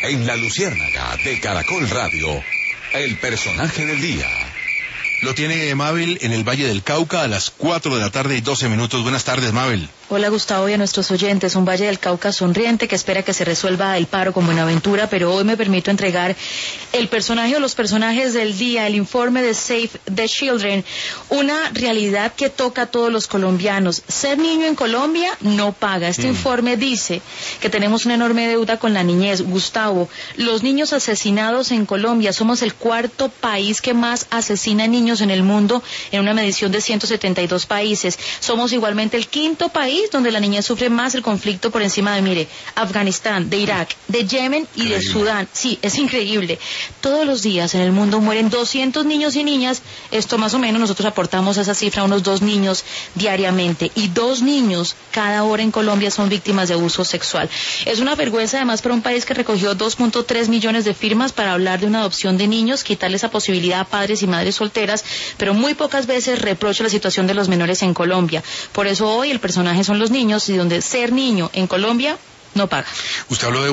En La Luciérnaga de Caracol Radio, el personaje del día. Lo tiene Mabel en el Valle del Cauca a las 4:12 PM. Buenas tardes, Mabel. Hola, Gustavo, y a nuestros oyentes. Un Valle del Cauca sonriente que espera que se resuelva el paro con Buenaventura, pero hoy me permito entregar el personaje o los personajes del día, el informe de Save the Children, una realidad que toca a todos los colombianos. Ser niño en Colombia no paga. Este informe dice que tenemos una enorme deuda con la niñez. Gustavo, los niños asesinados en Colombia, somos el cuarto país que más asesina niños en el mundo en una medición de 172 países. Somos igualmente el quinto país donde la niñez sufre más el conflicto por encima de, mire, Afganistán, de Irak, de Yemen y de Sudán. Sí, es increíble. Todos los días en el mundo mueren 200 niños y niñas. Esto más o menos nosotros aportamos a esa cifra, unos 2 niños diariamente. Y 2 niños cada hora en Colombia son víctimas de abuso sexual. Es una vergüenza además para un país que recogió 2.3 millones de firmas para hablar de una adopción de niños, quitarle esa posibilidad a padres y madres solteras, pero muy pocas veces reprocha la situación de los menores en Colombia. Por eso hoy el personaje son los niños, y donde ser niño en Colombia no paga. Usted habló de